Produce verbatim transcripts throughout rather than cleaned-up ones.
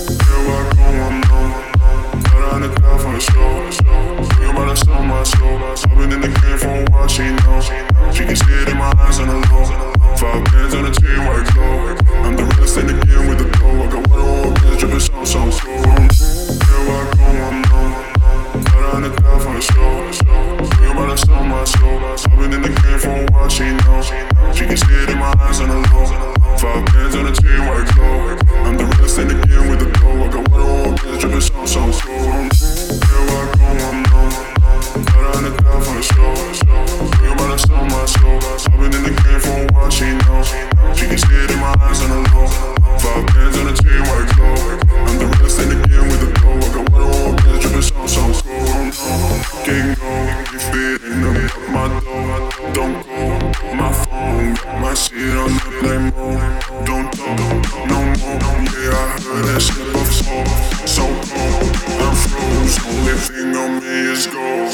Here I go, I'm known. Got on the cloud for the show. You about to sell my soul. I've been in the game for a while, she knows. She can see it in my eyes on the low. Five bands on the chain, white glow. I'm the realest in the game with the dough. I got water all bitch, drippin' so, so cold. Here I go, I'm known. Got on the cloud for the show. You about to sell my soul. I've been in the game for a while, she knows. She can see it in my eyes on the low. Five bands on the chain, white glow. I'm the realest in the game with the dough. I got water all bitch, drippin' so, so cold. Here I go, I'm known. Got on the cloud for the show. You about to sell my soul. I've been in the game for a while, she knows. She can see it in my eyes on the low. Five bands on the chain, white glow. I'm the realest in the game with the dough. I got water all bitch, drippin' so, so cold. Can't go, you fit in the my dough. Don't go, my phone, my shit on the play mode. Don't talk, no more. Yeah, I heard that shit off so, so cold. I'm froze, only thing on me is gold.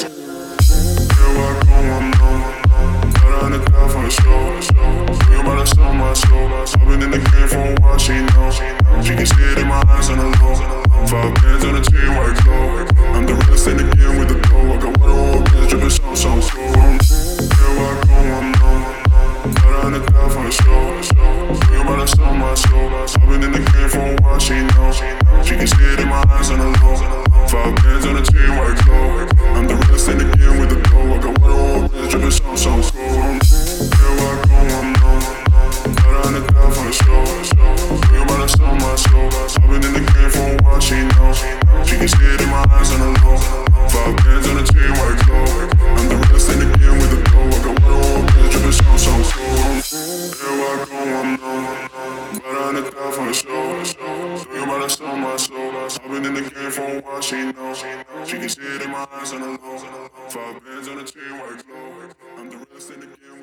Here I go, I'm known. Got on the cloud for the show. You about to sell my soul. I've been in the game for a while, she knows. She can see it in my eyes on the low. Five bands on the chain, white glow. I'm the realest in the game with the dough. I got water all bitch, drippin' so, so cold. Here I go, I'm known. Got on the cloud for the show. You about to sell my soul. I've been in the game for a while, she knows. She can see it in my eyes on the low. Five bands on the chain, white glow. I'm the realest in the game with the dough. I got water all bitch, drippin' so, so cold. Here I go, I'm known. Got on the cloud for the show. You about to sell my soul. I've been in the game for a while, she knows. She can see it in my eyes on the low. Five bands on the chain, white glow. I'm the realest in the game with the dough. I got water all bitch, drippin' so, so cold. Here I go, I'm known. Got on the cloud for the show. You about to sell my soul. I've been in the game for a while, she knows. She can see it in my eyes on the low. Five bands on the chain, white glow. I'm the realest in the game.